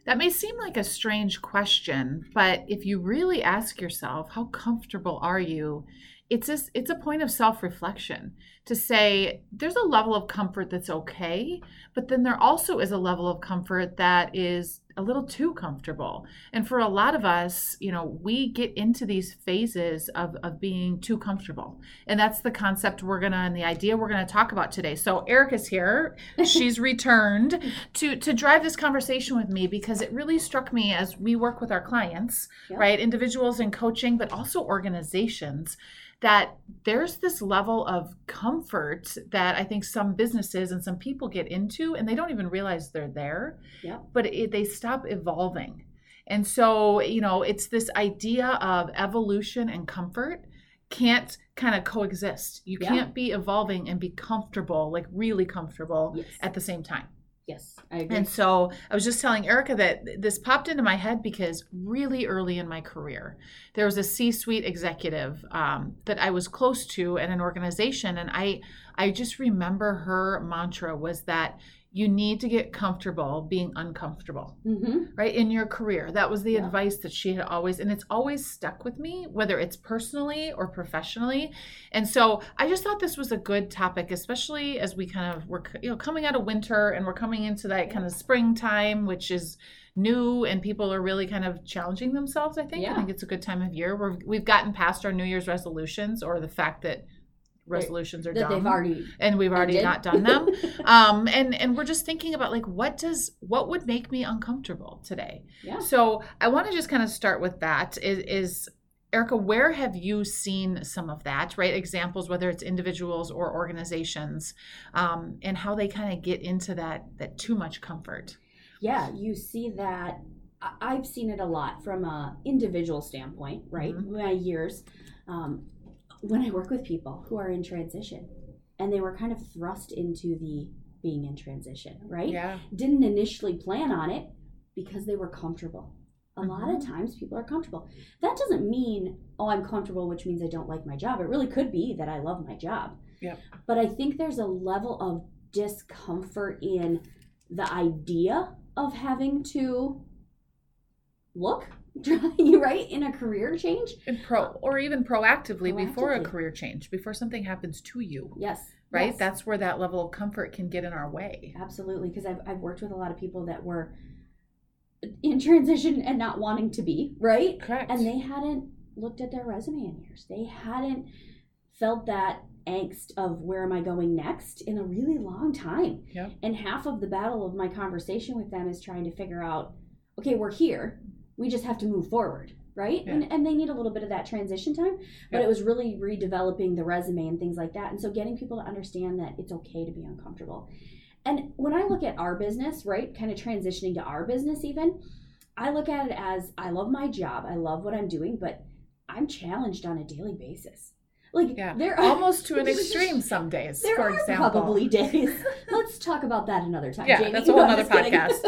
That may seem like a strange question, but if you really ask yourself, how comfortable are you? It's a point of self-reflection to say there's a level of comfort that's okay, but then there also is a level of comfort that is a little too comfortable. And for a lot of us, we get into these phases of being too comfortable. And that's the concept and the idea we're gonna talk about today. So Erica's here. She's returned to drive this conversation with me because it really struck me as we work with our clients, right? Individuals in coaching, but also organizations, that there's this level of comfort that I think some businesses and some people get into, and they don't even realize they're there, but they stop evolving. And so, it's this idea of evolution and comfort can't kind of coexist. You can't be evolving and be comfortable, like really comfortable at the same time. Yes, I agree. And so I was just telling Erica that this popped into my head because really early in my career, there was a C-suite executive that I was close to at an organization. And I just remember her mantra was that you need to get comfortable being uncomfortable, right? In your career. That was the advice that she had always, and it's always stuck with me, whether it's personally or professionally. And so I just thought this was a good topic, especially as we we're coming out of winter and we're coming into that kind of springtime, which is new, and people are really kind of challenging themselves, I think. I think it's a good time of year. We've gotten past our New Year's resolutions, or the fact that resolutions are dumb, we've already not done them. And we're just thinking about what would make me uncomfortable today? So I want to just kind of start with that. Is Erica, where have you seen some of that, right? Examples, whether it's individuals or organizations, and how they kind of get into that too much comfort. Yeah, you see that. I've seen it a lot from an individual standpoint, right? My years, when I work with people who are in transition, and they were kind of thrust into the being in transition, right? Didn't initially plan on it because they were comfortable. A lot of times people are comfortable. That doesn't mean, I'm comfortable, which means I don't like my job. It really could be that I love my job. But I think there's a level of discomfort in the idea of having to look, right, in a career change, or even proactively before a career change, before something happens to you. Right. That's where that level of comfort can get in our way. Absolutely, because I've worked with a lot of people that were in transition and not wanting to be, right. Correct. And they hadn't looked at their resume in years. They hadn't felt that angst of where am I going next in a really long time. And half of the battle of my conversation with them is trying to figure out, okay, we're here. We just have to move forward, right? And they need a little bit of that transition time. But it was really redeveloping the resume and things like that. And so getting people to understand that it's okay to be uncomfortable. And when I look at our business, right, kind of transitioning to our business even, I look at it as I love my job. I love what I'm doing, but I'm challenged on a daily basis. They're almost to an extreme some days, for example. Probably days. Let's talk about that another time, Jamie. That's a whole other podcast.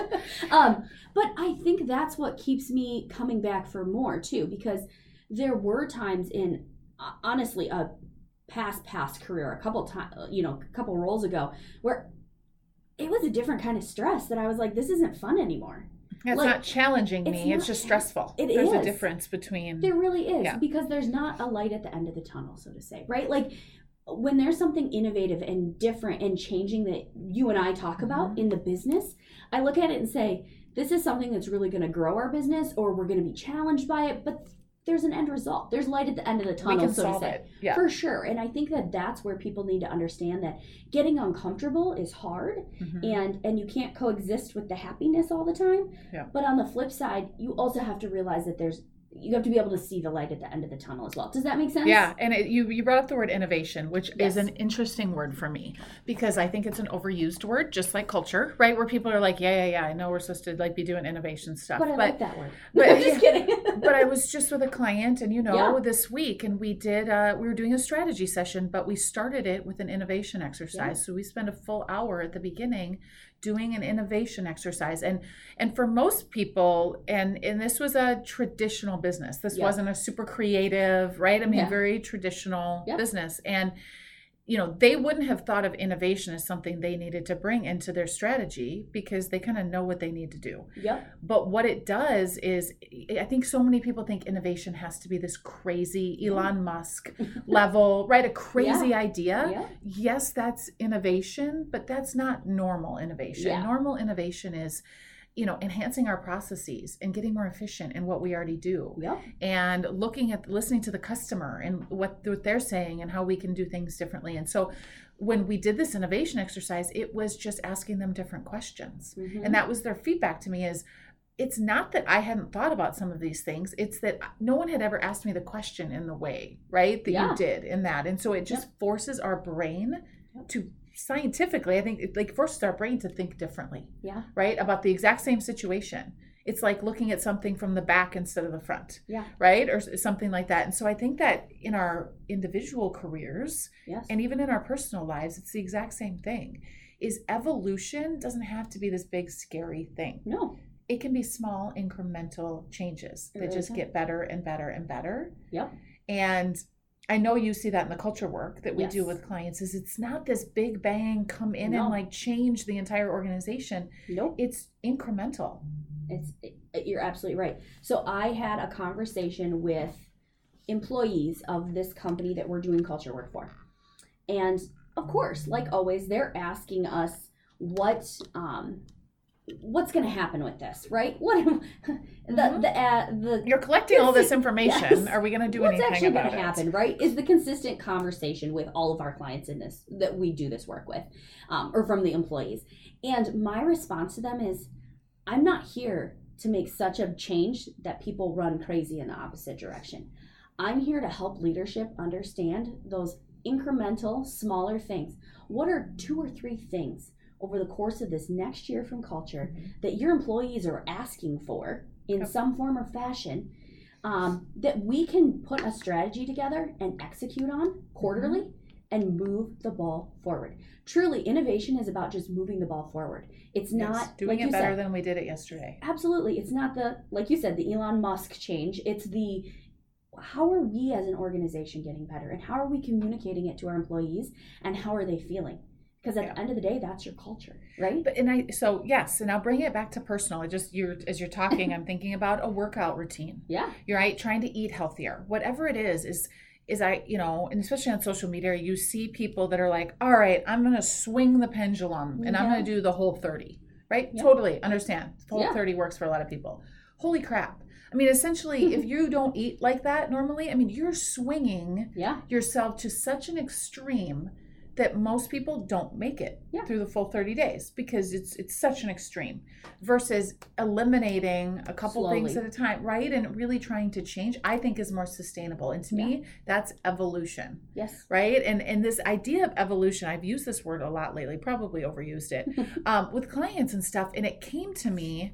But I think that's what keeps me coming back for more, too, because there were times in, honestly, a past career, a couple roles ago, where it was a different kind of stress that I was like, this isn't fun anymore. It's not challenging me. It's just stressful. There's a difference between. There really is, because there's not a light at the end of the tunnel, so to say, right? When there's something innovative and different and changing that you and I talk about in the business, I look at it and say, this is something that's really going to grow our business, or we're going to be challenged by it, but there's an end result. There's light at the end of the tunnel, so to say. For sure. And I think that that's where people need to understand that getting uncomfortable is hard, and you can't coexist with the happiness all the time. But on the flip side, you also have to realize that you have to be able to see the light at the end of the tunnel as well. Does that make sense? Yeah, and you brought up the word innovation, which is an interesting word for me, because I think it's an overused word, just like culture, right? Where people are like, I know we're supposed to be doing innovation stuff. But I like that word. But I'm just kidding. But I was just with a client, and this week, and we were doing a strategy session, but we started it with an innovation exercise. So we spent a full hour at the beginning doing an innovation exercise. And for most people, and this was a traditional business. This wasn't a super creative, right? I mean, very traditional business. And, they wouldn't have thought of innovation as something they needed to bring into their strategy because they kind of know what they need to do. Yep. But what it does is, I think so many people think innovation has to be this crazy Elon Musk level, right? A crazy idea. Yeah. Yes, that's innovation, but that's not normal innovation. Yeah. Normal innovation is, enhancing our processes and getting more efficient in what we already do. Yep. And listening to the customer and what they're saying and how we can do things differently. And so when we did this innovation exercise, it was just asking them different questions. Mm-hmm. And that was their feedback to me is, it's not that I hadn't thought about some of these things. It's that no one had ever asked me the question in the way, right, that you did in that. And so it just forces our brain to scientifically, I think it forces our brain to think differently, right, about the exact same situation. It's like looking at something from the back instead of the front, right, or something like that. And so I think that in our individual careers and even in our personal lives, it's the exact same thing. Is evolution doesn't have to be this big scary thing. No, it can be small incremental changes that just get better and better and better. Yep. And I know you see that in the culture work that we do with clients, is it's not this big bang come in and like change the entire organization. Nope. It's incremental. You're absolutely right. So I had a conversation with employees of this company that we're doing culture work for. And of course, like always, they're asking us what's going to happen with this, right? You're collecting all this information. Yes. Are we going to do anything about it? What's actually going to happen, right? Is the consistent conversation with all of our clients in this that we do this work with, or from the employees. And my response to them is, I'm not here to make such a change that people run crazy in the opposite direction. I'm here to help leadership understand those incremental, smaller things. What are 2 or 3 things over the course of this next year from culture that your employees are asking for in some form or fashion, that we can put a strategy together and execute on quarterly and move the ball forward. Truly, innovation is about just moving the ball forward. It's not doing it better than we did it yesterday. Absolutely. It's not like you said, the Elon Musk change. It's how are we as an organization getting better, and how are we communicating it to our employees, and how are they feeling? Because at the end of the day, that's your culture, right? And I'll bring it back to personal. As you're talking, I'm thinking about a workout routine. Yeah. You're right, trying to eat healthier. Whatever it is and especially on social media, you see people that are like, all right, I'm going to swing the pendulum and I'm going to do the whole 30, right? Yeah. Totally understand. The whole 30 works for a lot of people. Holy crap. I mean, essentially, if you don't eat like that normally, I mean, you're swinging yourself to such an extreme that most people don't make it through the full 30 days because it's such an extreme versus eliminating a couple things at a time, right? And really trying to change, I think, is more sustainable. And to me, that's evolution. Yes. Right? And this idea of evolution, I've used this word a lot lately, probably overused it, with clients and stuff. And it came to me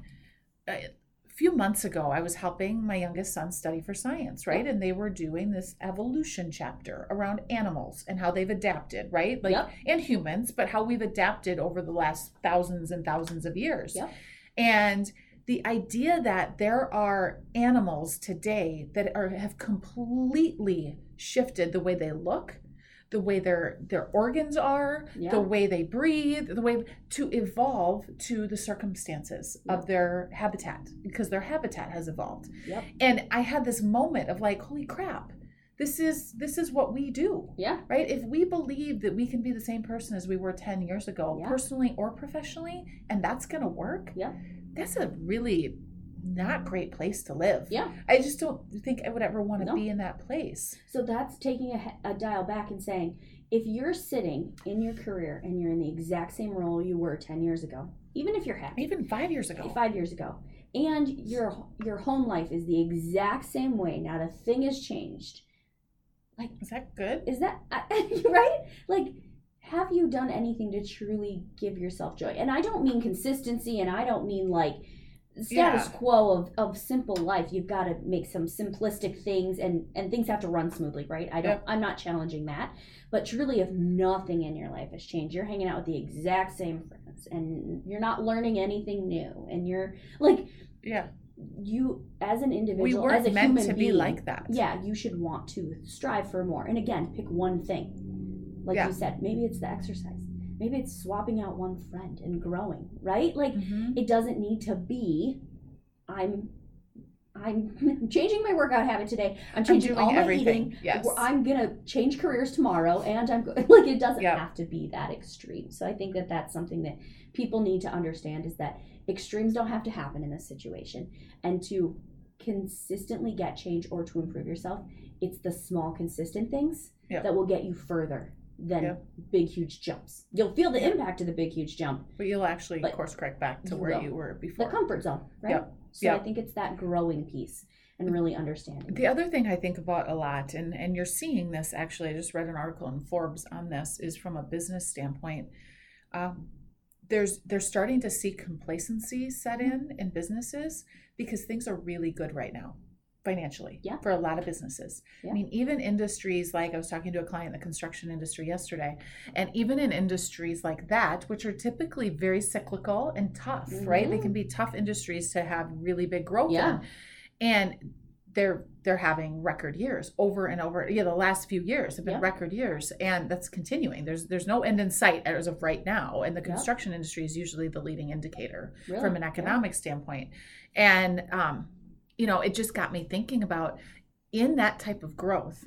few months ago. I was helping my youngest son study for science, right? And they were doing this evolution chapter around animals and how they've adapted, right? And humans, but how we've adapted over the last thousands and thousands of years. And the idea that there are animals today that have completely shifted the way they look, the way their organs are, the way they breathe, the way to evolve to the circumstances of their habitat, because their habitat has evolved. And I had this moment of like, holy crap, this is what we do. Right? If we believe that we can be the same person as we were 10 years ago, personally or professionally, and that's going to work, that's a really not great place to live. I just don't think I would ever want to be in that place. So that's taking a dial back and saying, if you're sitting in your career and you're in the exact same role you were 10 years ago, even if you're happy, even 5 years ago, and your home life is the exact same way, not a thing has changed, like, is that good? Is that right? Like, have you done anything to truly give yourself joy? And I don't mean consistency, and I don't mean like status quo of simple life. You've got to make some simplistic things, and things have to run smoothly, right? I'm not challenging that, but truly, if nothing in your life has changed, you're hanging out with the exact same friends and you're not learning anything new, and you're like, you as an individual, we weren't as a meant human to being, be like that. You should want to strive for more. And again, pick one thing. Like you said, maybe it's the exercise. Maybe it's swapping out one friend and growing, right? Like it doesn't need to be, I'm changing my workout habit today. I'm changing all my everything. eating. Yes. I'm going to change careers tomorrow. And I'm like, it doesn't have to be that extreme. So I think that that's something that people need to understand, is that extremes don't have to happen in this situation. And to consistently get change or to improve yourself, it's the small, consistent things that will get you further than big, huge jumps. You'll feel the impact of the big, huge jump. But you'll actually course correct back to where you were before. The comfort zone, right? Yep. So I think it's that growing piece and really understanding. The other thing I think about a lot, and you're seeing this actually, I just read an article in Forbes on this, is from a business standpoint. They're starting to see complacency set in businesses because things are really good right now financially for a lot of businesses. I mean, even industries like, I was talking to a client in the construction industry yesterday, and even in industries like that, which are typically very cyclical and tough, right? They can be tough industries to have really big growth in. And they're having record years over and over. The last few years have been record years, and that's continuing. There's no end in sight as of right now. And the construction industry is usually the leading indicator from an economic standpoint. And it just got me thinking about, in that type of growth,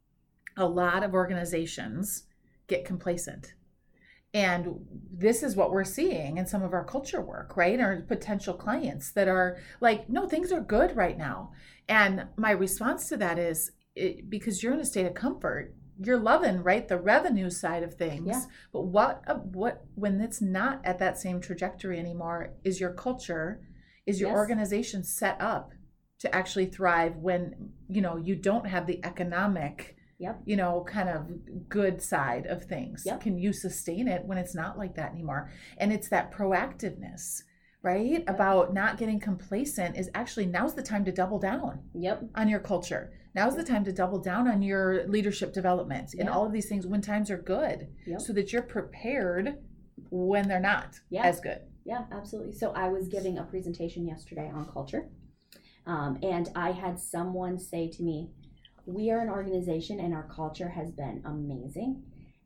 a lot of organizations get complacent. And this is what we're seeing in some of our culture work, right? Or potential clients that are like, no, things are good right now. And my response to that is, because you're in a state of comfort, you're loving, right, the revenue side of things. Yeah. But what when it's not at that same trajectory anymore, is your culture, is your organization set up to actually thrive when, you don't have the economic, kind of good side of things? Can you sustain it when it's not like that anymore? And it's that proactiveness, right? About not getting complacent is actually, now's the time to double down on your culture. Now's the time to double down on your leadership development and all of these things when times are good, so that you're prepared when they're not as good. Yeah, absolutely. So I was giving a presentation yesterday on culture. And I had someone say to me, we are an organization and our culture has been amazing.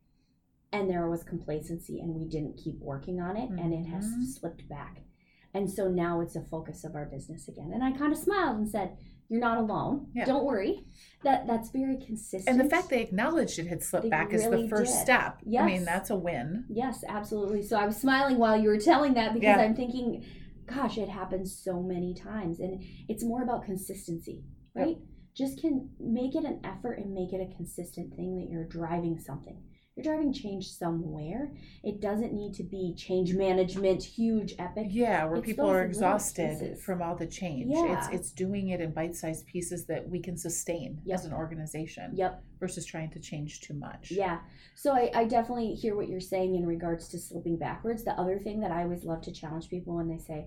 And there was complacency and we didn't keep working on it, and it has slipped back. And so now it's a focus of our business again. And I kind of smiled and said, you're not alone. Yeah. Don't worry. That's very consistent. And the fact they acknowledged it had slipped back is the first step. Yes. I mean, that's a win. Yes, absolutely. So I was smiling while you were telling that, because I'm thinking, gosh, it happens so many times. And it's more about consistency, right? Just can make it an effort and make it a consistent thing that you're driving something. You're driving change somewhere. It doesn't need to be change management, huge, epic. Yeah, where people are exhausted from all the change. Yeah. It's doing it in bite-sized pieces that we can sustain as an organization. Versus trying to change too much. Yeah. So I definitely hear what you're saying in regards to slipping backwards. The other thing that I always love to challenge people when they say,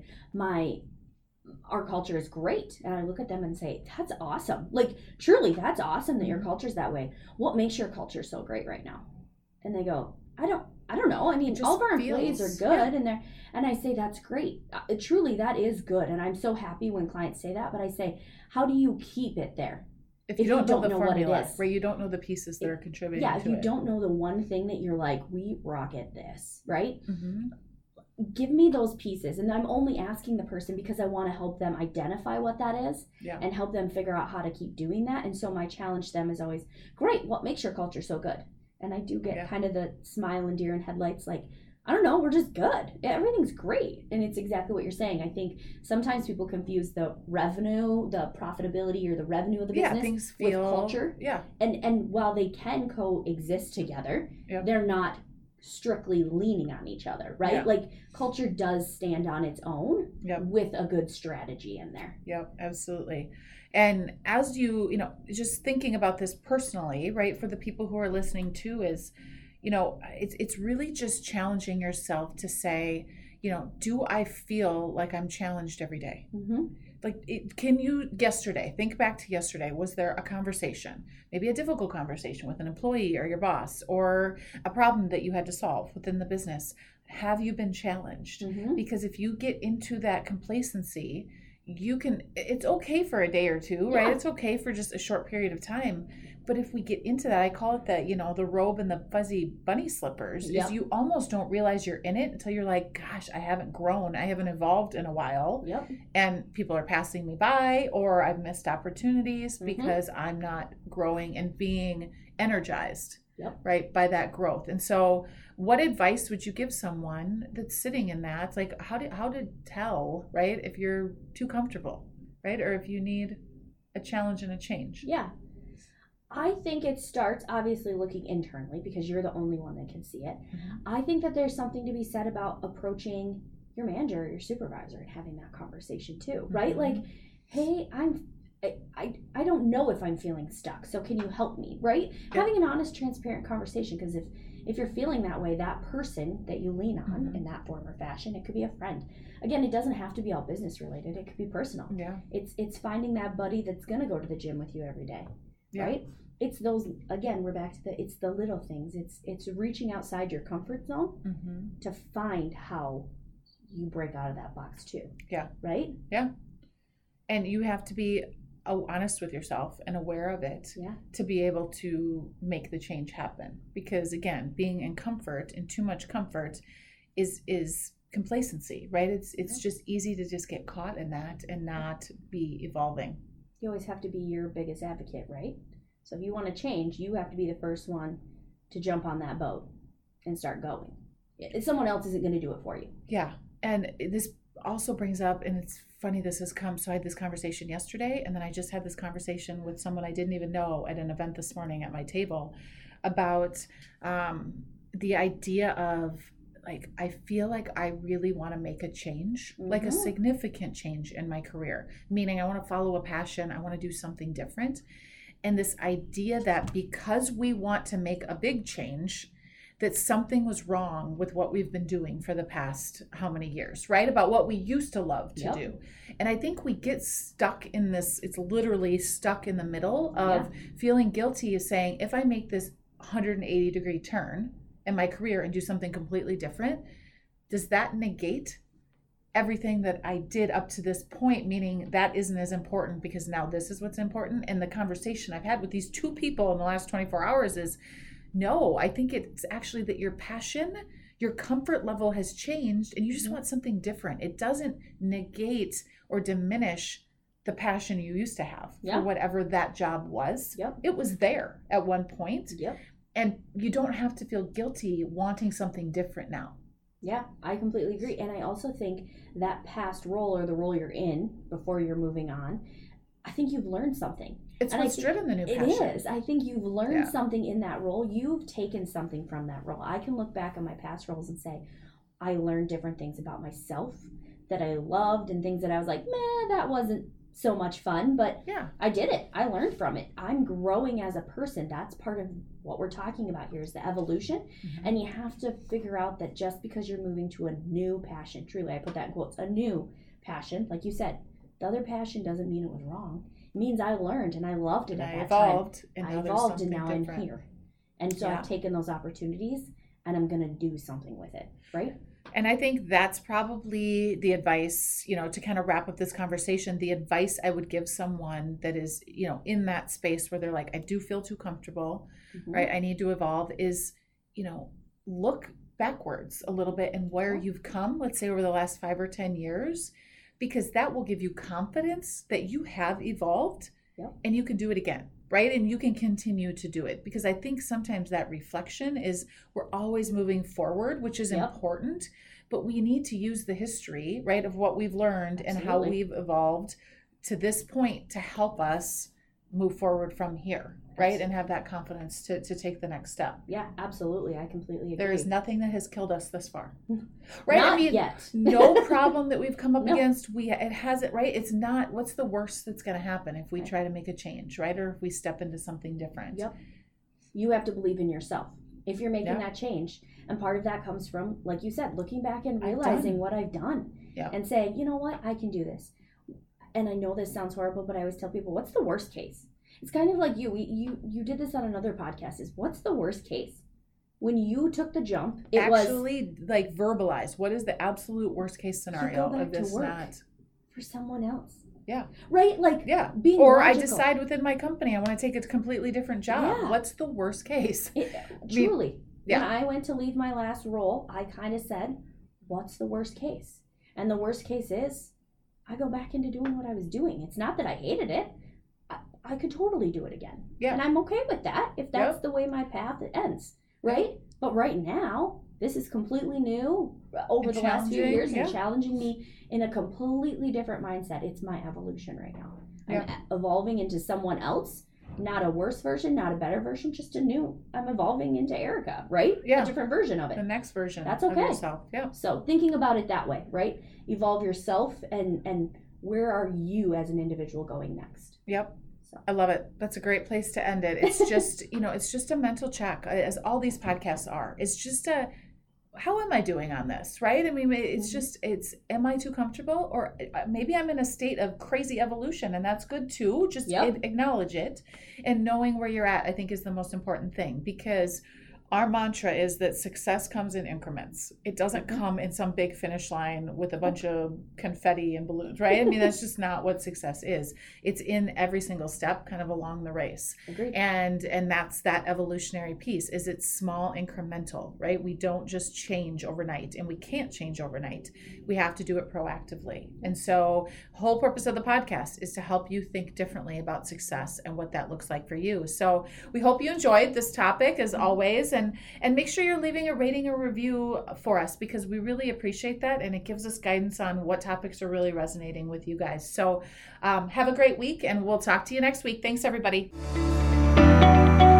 our culture is great. And I look at them and say, that's awesome. Like, truly, that's awesome that your culture's that way. What makes your culture so great right now? And they go, I don't know. I mean, all of our employees are good, and I say, that's great. Truly, that is good. And I'm so happy when clients say that. But I say, how do you keep it there? If you don't know the formula, what it is, where you don't know the pieces that are contributing to it. Yeah, if you don't know the one thing that you're like, we rock at this, right? Give me those pieces. And I'm only asking the person because I want to help them identify what that is and help them figure out how to keep doing that. And so my challenge to them is always, great, what makes your culture so good? And I do get kind of the smile and deer in headlights, like, I don't know, we're just good. Everything's great. And it's exactly what you're saying. I think sometimes people confuse the revenue, the profitability, or the revenue of the business with culture. Yeah. And while they can coexist together, they're not strictly leaning on each other, right? Yeah. Like, culture does stand on its own with a good strategy in there. Yep, absolutely. And as you just thinking about this personally, right, for the people who are listening too, is, it's really just challenging yourself to say, do I feel like I'm challenged every day? Like, think back to yesterday, was there a conversation, maybe a difficult conversation with an employee or your boss, or a problem that you had to solve within the business? Have you been challenged? Because if you get into that complacency, it's okay for a day or two, right? Yeah. It's okay for just a short period of time. But if we get into that, I call it the robe and the fuzzy bunny slippers, Yep. is you almost don't realize you're in it until you're like, gosh, I haven't grown. I haven't evolved in a while. Yep. And people are passing me by, or I've missed opportunities Mhm. because I'm not growing and being energized, Yep. right, by that growth. And so what advice would you give someone that's sitting in that? It's like, how to tell, right, if you're too comfortable, right, or if you need a challenge and a change? Yeah. I think it starts obviously looking internally because you're the only one that can see it. Mhm. I think that there's something to be said about approaching your manager or your supervisor and having that conversation too, right? Mhm. Like, hey, I don't know if I'm feeling stuck, so can you help me, right? Yeah. Having an honest, transparent conversation, because if you're feeling that way, that person that you lean on Mhm. in that form or fashion, it could be a friend. Again, it doesn't have to be all business related. It could be personal. Yeah. It's finding that buddy that's gonna go to the gym with you every day, Yeah. right? It's those, again, we're back to it's the little things. It's reaching outside your comfort zone Mm-hmm. to find how you break out of that box too. Yeah. Right? And you have to be honest with yourself and aware of it Yeah. to be able to make the change happen. Because again, being in comfort and too much comfort is complacency, right? It's just easy to just get caught in that and not be evolving. You always have to be your biggest advocate, right? So if you want to change, you have to be the first one to jump on that boat and start going. Someone else isn't going to do it for you. Yeah. And this also brings up, and it's funny this has come, so I had this conversation yesterday, and then I just had this conversation with someone I didn't even know at an event this morning at my table about the idea of, like, I feel like I really want to make a change, like a Mhm. significant change in my career, meaning I want to follow a passion, I want to do something different. And this idea that because we want to make a big change, that something was wrong with what we've been doing for the past how many years, right? About what we used to love to Yep. do. And I think we get stuck in this, it's literally stuck in the middle of feeling guilty of saying, if I make this 180-degree turn in my career and do something completely different, does that negate everything that I did up to this point, meaning that isn't as important because now this is what's important? And the conversation I've had with these two people in the last 24 hours is, no, I think it's actually that your passion, your comfort level has changed and you just want something different. It doesn't negate or diminish the passion you used to have for whatever that job was. Yep. It was there at one point. Yep. And you don't have to feel guilty wanting something different now. Yeah, I completely agree. And I also think that past role or the role you're in before you're moving on, I think you've learned something. It's what's driven the new passion. It is. I think you've learned something in that role. You've taken something from that role. I can look back on my past roles and say, I learned different things about myself that I loved and things that I was like, meh, that wasn't so much fun, but I did it. I learned from it. I'm growing as a person. That's part of what we're talking about here is the evolution. Mm-hmm. And you have to figure out that just because you're moving to a new passion, truly, I put that in quotes, a new passion, like you said, the other passion doesn't mean it was wrong. It means I learned and I loved it at that evolved, time. And I evolved and now I'm here. And so I've taken those opportunities and I'm going to do something with it, right? And I think that's probably the advice, to kind of wrap up this conversation, the advice I would give someone that is, in that space where they're like, I do feel too comfortable, right? I need to evolve is, look backwards a little bit and where you've come, let's say over the last 5 or 10 years, because that will give you confidence that you have evolved and you can do it again. Right? And you can continue to do it because I think sometimes that reflection is we're always moving forward, which is important, but we need to use the history, right, of what we've learned and how we've evolved to this point to help us move forward from here, right? And have that confidence to take the next step. Yeah, absolutely. I completely agree. There is nothing that has killed us thus far. Right? Not yet. No problem that we've come up against. It hasn't, right? It's not, what's the worst that's going to happen if we try to make a change, right? Or if we step into something different. Yep. You have to believe in yourself if you're making that change. And part of that comes from, like you said, looking back and realizing what I've done and saying, you know what, I can do this. And I know this sounds horrible, but I always tell people, what's the worst case? It's kind of like you did this on another podcast, is what's the worst case? When you took the jump, it was... Actually, like, verbalize. What is the absolute worst case scenario of this not... for someone else. Yeah. Right? Like, being or logical. I decide within my company I want to take a completely different job. Yeah. What's the worst case? Truly. Yeah. When I went to leave my last role, I kind of said, what's the worst case? And the worst case is I go back into doing what I was doing. It's not that I hated it. I could totally do it again. Yeah. And I'm okay with that if that's the way my path ends. Right? But right now, this is completely new over the last few years and challenging me in a completely different mindset. It's my evolution right now. I'm evolving into someone else, not a worse version, not a better version, just I'm evolving into Erica, right? Yeah. A different version of it. The next version. That's okay. Of yourself. Yeah. So thinking about it that way, right? Evolve yourself and where are you as an individual going next? Yep. I love it. That's a great place to end it. It's just, it's just a mental check, as all these podcasts are. It's just how am I doing on this, right? I mean, it's just, am I too comfortable? Or maybe I'm in a state of crazy evolution, and that's good too. Just acknowledge it. And knowing where you're at, I think, is the most important thing, because our mantra is that success comes in increments. It doesn't come in some big finish line with a bunch of confetti and balloons, right? I mean, that's just not what success is. It's in every single step, kind of along the race. Agreed. And that's that evolutionary piece, is it's small incremental, right? We don't just change overnight, and we can't change overnight. We have to do it proactively. And so the whole purpose of the podcast is to help you think differently about success and what that looks like for you. So we hope you enjoyed this topic, as always. And make sure you're leaving a rating or review for us, because we really appreciate that, and it gives us guidance on what topics are really resonating with you guys. So have a great week, and we'll talk to you next week. Thanks, everybody.